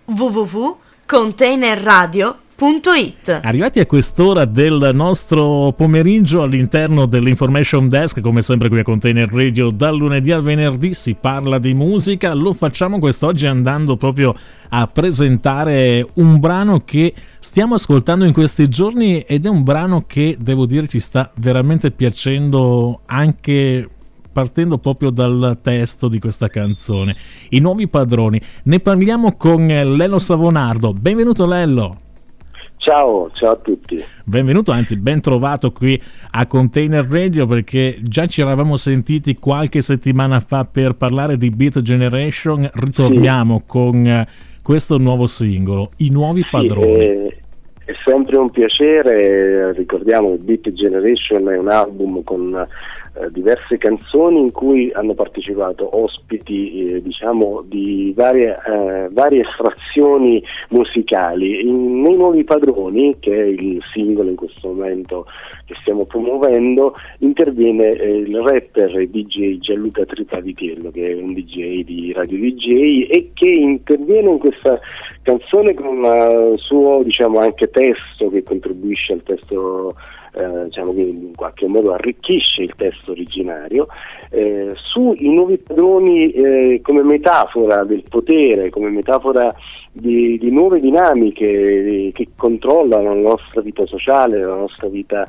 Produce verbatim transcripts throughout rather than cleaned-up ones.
w w w punto container radio punto it. Arrivati a quest'ora del nostro pomeriggio all'interno dell'Information Desk, come sempre qui a Container Radio, dal lunedì al venerdì si parla di musica. Lo facciamo quest'oggi andando proprio a presentare un brano che stiamo ascoltando in questi giorni ed è un brano che, devo dire, ci sta veramente piacendo, anche partendo proprio dal testo di questa canzone. I Nuovi Padroni. Ne parliamo con Lello Savonardo. Benvenuto Lello. Ciao, ciao a tutti. Benvenuto, anzi ben trovato qui a Container Radio, perché già ci eravamo sentiti qualche settimana fa per parlare di Beat Generation. Ritorniamo sì. con questo nuovo singolo, I Nuovi sì, Padroni. È, è sempre un piacere. Ricordiamo che Beat Generation è un album con eh, diverse canzoni in cui hanno partecipato ospiti eh, diciamo di varie, eh, varie frazioni musicali. In, nei Nuovi Padroni, che è il singolo in questo momento che stiamo promuovendo, interviene eh, il rapper e D J Gianluca Tripavitiello, che è un D J di Radio D J e che interviene in questa canzone con un suo, diciamo, anche testo che contribuisce al testo, eh, diciamo che in qualche modo arricchisce il testo originario, eh, su I Nuovi Padroni eh, come metafora del potere, come metafora di, di nuove dinamiche di, che controllano la nostra vita sociale, la nostra vita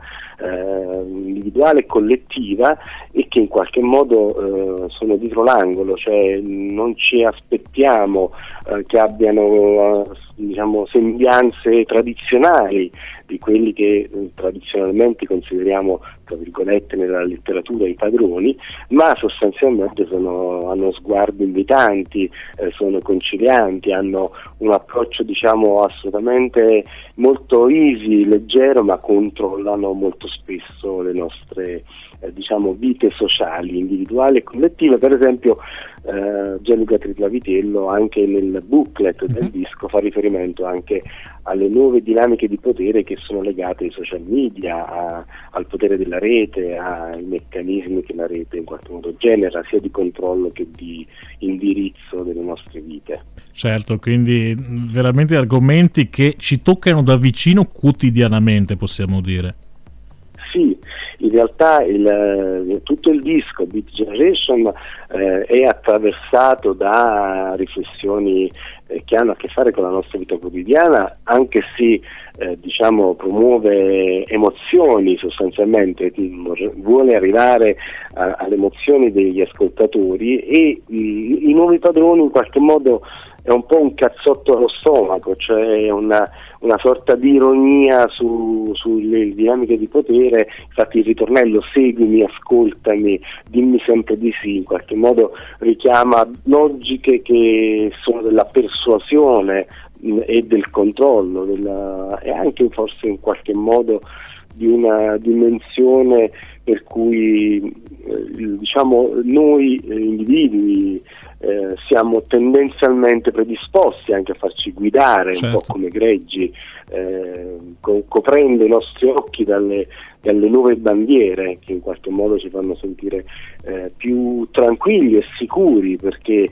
eh, individuale e collettiva, e che in qualche modo eh, sono dietro l'angolo, cioè non ci aspettiamo eh, che abbiano eh, diciamo sembianze tradizionali di quelli che eh, tradizionalmente consideriamo, tra virgolette, nella letteratura i padroni, ma sostanzialmente sono, hanno sguardi invitanti, eh, sono concilianti, hanno un approccio, diciamo, assolutamente molto easy, leggero, ma controllano molto spesso le nostre eh, diciamo vite sociali, individuali e collettive. Per esempio eh, Gianluca Tripavitiello anche nel booklet del disco fa riferimento anche alle nuove dinamiche di potere che sono legate ai social media, a, al potere della rete, ai meccanismi che la rete in qualche modo genera, sia di controllo che di indirizzo delle nostre vite. Certo, quindi veramente argomenti che ci toccano da vicino quotidianamente, possiamo dire. Sì, in realtà il, tutto il disco Beat Generation eh, è attraversato da riflessioni eh, che hanno a che fare con la nostra vita quotidiana, anche se eh, diciamo promuove emozioni sostanzialmente, vuole arrivare a, alle emozioni degli ascoltatori, e i, i Nuovi Padroni in qualche modo è un po' un cazzotto allo stomaco, cioè una, una sorta di ironia su, sulle dinamiche di potere. Infatti il ritornello "seguimi, ascoltami, dimmi sempre di sì" in qualche modo richiama logiche che sono della persuasione e del controllo, della, e anche forse in qualche modo di una dimensione per cui eh, diciamo noi eh, individui eh, siamo tendenzialmente predisposti anche a farci guidare, certo, un po' come greggi, eh, co- coprendo i nostri occhi dalle, dalle nuove bandiere che in qualche modo ci fanno sentire eh, più tranquilli e sicuri, perché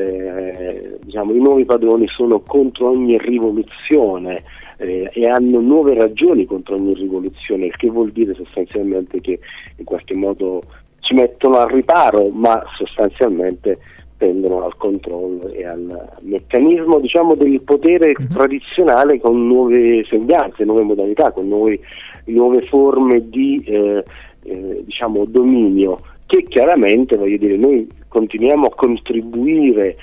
eh, diciamo i nuovi padroni sono contro ogni rivoluzione eh, e hanno nuove ragioni contro ogni rivoluzione, il che vuol dire sostanzialmente che in qualche modo ci mettono al riparo, ma sostanzialmente tendono al controllo e al meccanismo, diciamo, del potere mm-hmm. tradizionale, con nuove sembianze, nuove modalità, con nuove, nuove forme di eh, eh, diciamo dominio, che chiaramente, voglio dire, noi continuiamo a contribuire,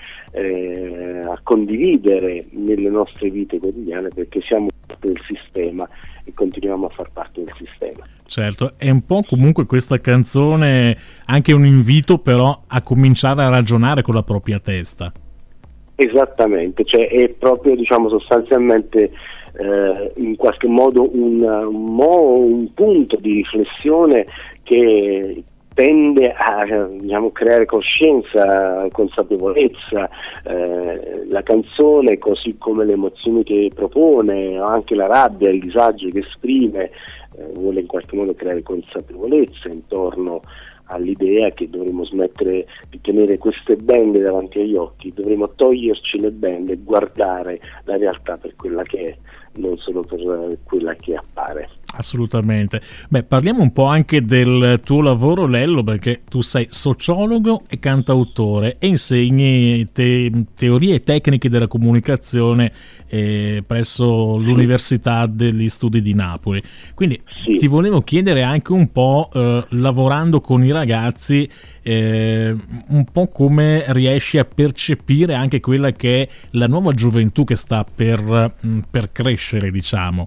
eh, a condividere nelle nostre vite quotidiane, perché siamo parte del sistema e continuiamo a far parte del sistema. Certo, è un po' comunque questa canzone anche un invito però a cominciare a ragionare con la propria testa. Esattamente, cioè è proprio, diciamo, sostanzialmente eh, in qualche modo un, un, mo, un punto di riflessione che tende a, diciamo, creare coscienza, consapevolezza. Eh, la canzone, così come le emozioni che propone, anche la rabbia, il disagio che esprime, eh, vuole in qualche modo creare consapevolezza intorno all'idea che dovremmo smettere di tenere queste bende davanti agli occhi, dovremmo toglierci le bende e guardare la realtà per quella che è, non solo per quella che appare. Assolutamente. Beh, parliamo un po' anche del tuo lavoro, Lello, perché tu sei sociologo e cantautore e insegni te- teorie e tecniche della comunicazione eh, presso l'Università degli Studi di Napoli. Quindi sì. Ti volevo chiedere anche un po', eh, lavorando con i ragazzi, eh, un po' come riesci a percepire anche quella che è la nuova gioventù che sta per, per crescere, diciamo.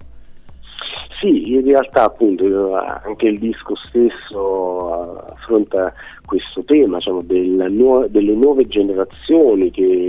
Sì, in realtà appunto anche il disco stesso affronta questo tema, diciamo, del nu- delle nuove generazioni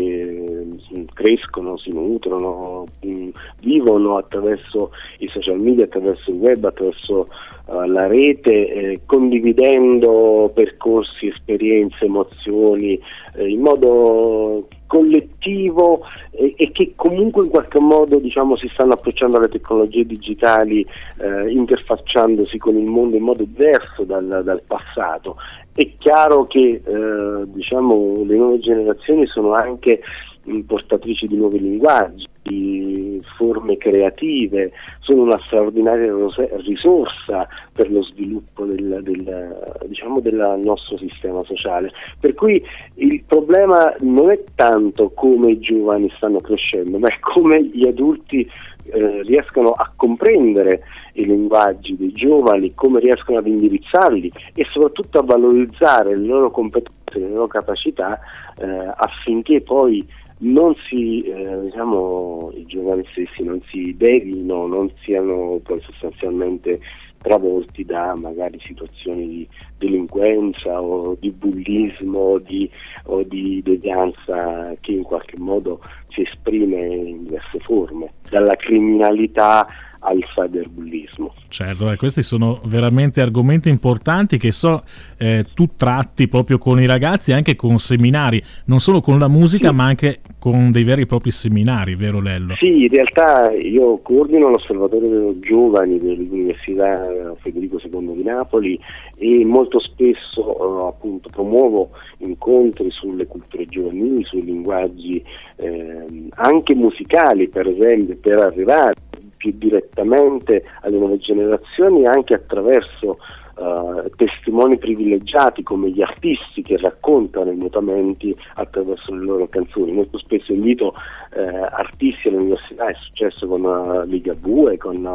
che crescono, si nutrono, mh, vivono attraverso i social media, attraverso il web, attraverso uh, la rete, eh, condividendo percorsi, esperienze, emozioni eh, in modo collettivo e, e che comunque in qualche modo, diciamo, si stanno approcciando alle tecnologie digitali, eh, interfacciandosi con il mondo in modo diverso dal, dal passato. È chiaro che eh, diciamo, le nuove generazioni sono anche portatrici di nuovi linguaggi, di forme creative, sono una straordinaria risorsa per lo sviluppo del, del, diciamo, del nostro sistema sociale. Per cui il problema non è tanto come i giovani stanno crescendo, ma è come gli adulti eh, riescono a comprendere i linguaggi dei giovani, come riescono ad indirizzarli e soprattutto a valorizzare le loro competenze, le loro capacità eh, affinché poi non si, eh, diciamo, i giovani stessi non si derino, non siano poi sostanzialmente travolti da magari situazioni di delinquenza o di bullismo o di, o di devianza che in qualche modo si esprime in diverse forme, dalla criminalità al cyberbullismo. Certo, eh, questi sono veramente argomenti importanti che so eh, tu tratti proprio con i ragazzi, anche con seminari, non solo con la musica, sì, ma anche con dei veri e propri seminari, vero Lello? Sì, in realtà io coordino l'Osservatorio Giovani dell'Università Federico secondo di Napoli e molto spesso eh, appunto promuovo incontri sulle culture giovanili, sui linguaggi eh, anche musicali, per esempio, per arrivare più direttamente alle nuove generazioni anche attraverso uh, testimoni privilegiati come gli artisti che raccontano i mutamenti attraverso le loro canzoni. Molto spesso invito uh, artisti all'università, è successo con uh, Ligabue, con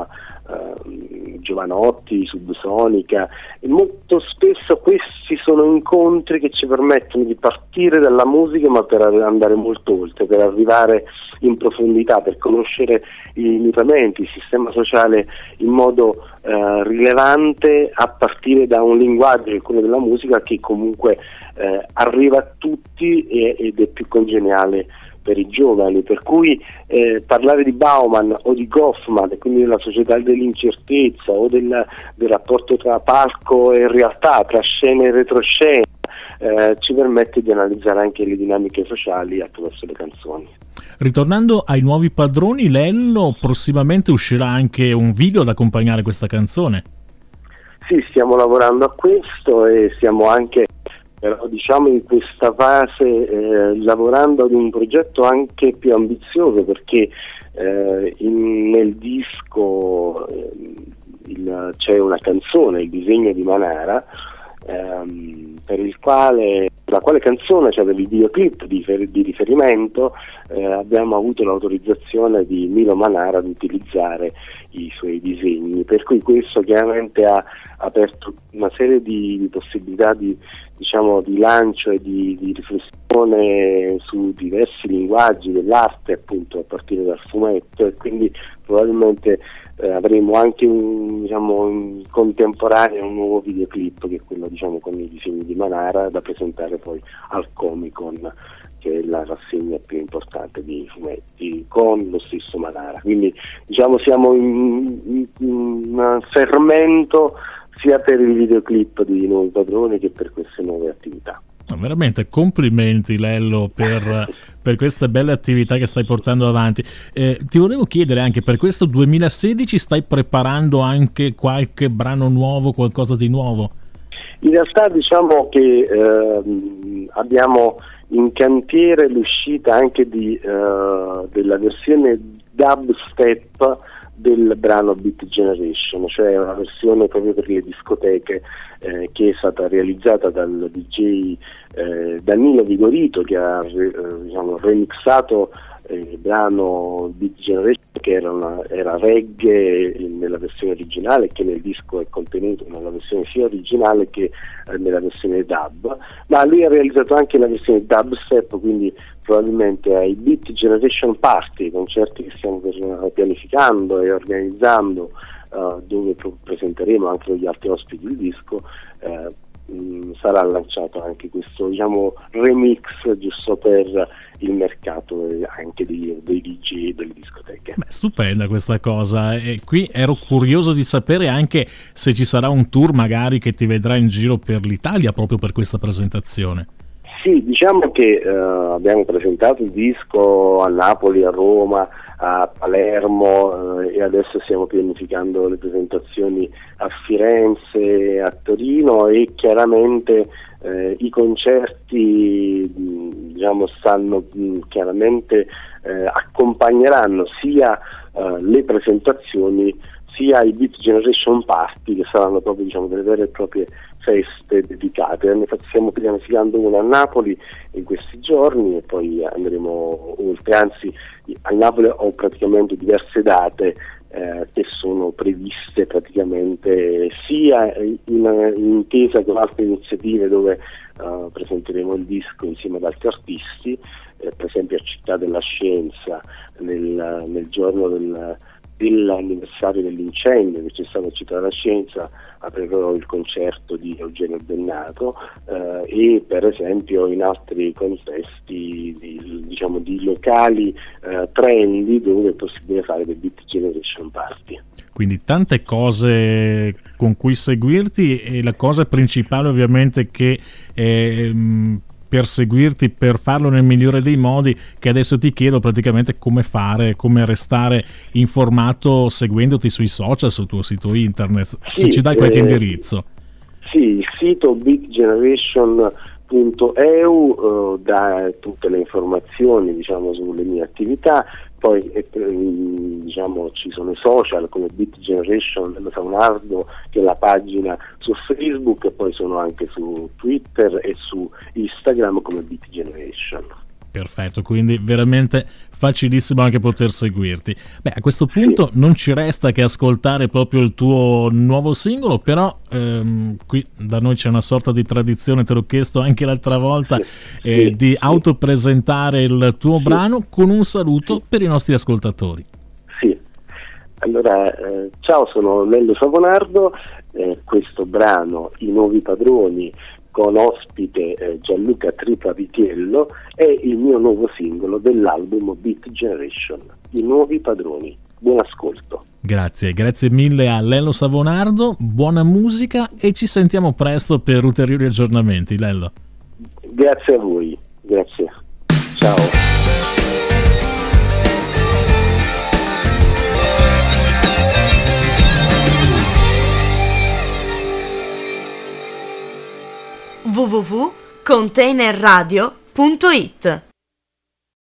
uh, Giovanotti, Subsonica, e molto spesso questi sono incontri che ci permettono di partire dalla musica ma per andare molto oltre, per arrivare in profondità, per conoscere i mutamenti, il sistema sociale in modo eh, rilevante a partire da un linguaggio, quello della musica, che comunque eh, arriva a tutti e, ed è più congeniale per i giovani, per cui eh, parlare di Bauman o di Goffman e quindi della società dell'incertezza o del, del rapporto tra palco e realtà, tra scena e retroscena, eh, ci permette di analizzare anche le dinamiche sociali attraverso le canzoni. Ritornando ai nuovi padroni, Lello, prossimamente uscirà anche un video ad accompagnare questa canzone. Sì, stiamo lavorando a questo e stiamo anche, però, diciamo, in questa fase eh, lavorando ad un progetto anche più ambizioso, perché eh, in, nel disco eh, il, c'è una canzone, Il disegno di Manara, ehm, per il quale la quale canzone, cioè del videoclip di, di riferimento, eh, abbiamo avuto l'autorizzazione di Milo Manara di utilizzare i suoi disegni, per cui questo chiaramente ha aperto una serie di, di possibilità di, diciamo, di lancio e di, di riflessione su diversi linguaggi dell'arte, appunto a partire dal fumetto, e quindi probabilmente eh, avremo anche un, diciamo, in contemporanea un nuovo videoclip, che è quello, diciamo, con i disegni di Manara, da presentare poi al Comic Con, che è la rassegna più importante di fumetti, con lo stesso Manara. Quindi, diciamo, siamo in, in, in un fermento sia per il videoclip di Nuovi Padroni che per queste nuove attività. Veramente complimenti Lello per, per queste belle attività che stai portando avanti. Eh, ti volevo chiedere anche, per questo duemilasedici stai preparando anche qualche brano nuovo, qualcosa di nuovo? In realtà diciamo che ehm, abbiamo in cantiere l'uscita anche di, eh, della versione dubstep del brano Beat Generation, cioè una versione proprio per le discoteche eh, che è stata realizzata dal D J eh, Danilo Vigorito, che ha eh, diciamo, remixato eh, il brano Beat Generation, che era, una, era reggae nella versione originale, che nel disco è contenuto nella versione sia originale che eh, nella versione dub, ma lui ha realizzato anche la versione dubstep, quindi probabilmente ai Beat Generation Party, concerti che stiamo pianificando e organizzando, uh, dove pro- presenteremo anche con gli altri ospiti il disco, eh, mh, sarà lanciato anche questo, diciamo, remix giusto per il mercato anche dei, dei D J e delle discoteche. Beh, stupenda questa cosa, e qui ero curioso di sapere anche se ci sarà un tour magari che ti vedrà in giro per l'Italia proprio per questa presentazione. Sì, diciamo che eh, abbiamo presentato il disco a Napoli, a Roma, a Palermo eh, e adesso stiamo pianificando le presentazioni a Firenze, a Torino, e chiaramente eh, i concerti mh, diciamo stanno mh, chiaramente eh, accompagneranno sia eh, le presentazioni sia i Beat Generation Party, che saranno proprio, diciamo, delle vere e proprie feste dedicate. Ne stiamo pianificando una a Napoli in questi giorni e poi andremo oltre, anzi a Napoli ho praticamente diverse date eh, che sono previste praticamente sia in, in intesa con altre iniziative dove uh, presenteremo il disco insieme ad altri artisti, eh, per esempio a Città della Scienza nel, nel giorno del dell'anniversario dell'incendio che c'è stato a Città della Scienza, aprirò il concerto di Eugenio Bennato eh, e per esempio in altri contesti di, diciamo, di locali eh, trendy dove è possibile fare dei Beat Generation Party. Quindi tante cose con cui seguirti, e la cosa principale ovviamente che eh, per seguirti, per farlo nel migliore dei modi, che adesso ti chiedo praticamente come fare, come restare informato seguendoti sui social, sul tuo sito internet, sì, se ci dai qualche eh, indirizzo. Sì, il sito beat generation punto e u uh, dà tutte le informazioni, diciamo, sulle mie attività. Poi eh, diciamo ci sono i social come Beat Generation dello Saunardo, che è la pagina su Facebook, e poi sono anche su Twitter e su Instagram come Beat Generation. Perfetto, quindi veramente facilissimo anche poter seguirti. Beh, a questo punto sì, non ci resta che ascoltare proprio il tuo nuovo singolo, però ehm, qui da noi c'è una sorta di tradizione, te l'ho chiesto anche l'altra volta, sì, eh, sì, di sì. autopresentare il tuo sì. brano con un saluto sì. per i nostri ascoltatori. Sì, allora eh, ciao, sono Lello Savonardo, eh, questo brano I Nuovi Padroni con ospite eh, Gianluca Tripavitiello è il mio nuovo singolo dell'album Beat Generation, I Nuovi Padroni. Buon ascolto. Grazie, grazie mille a Lello Savonardo, buona musica e ci sentiamo presto per ulteriori aggiornamenti, Lello. Grazie a voi, grazie. Ciao. w w w punto container radio punto it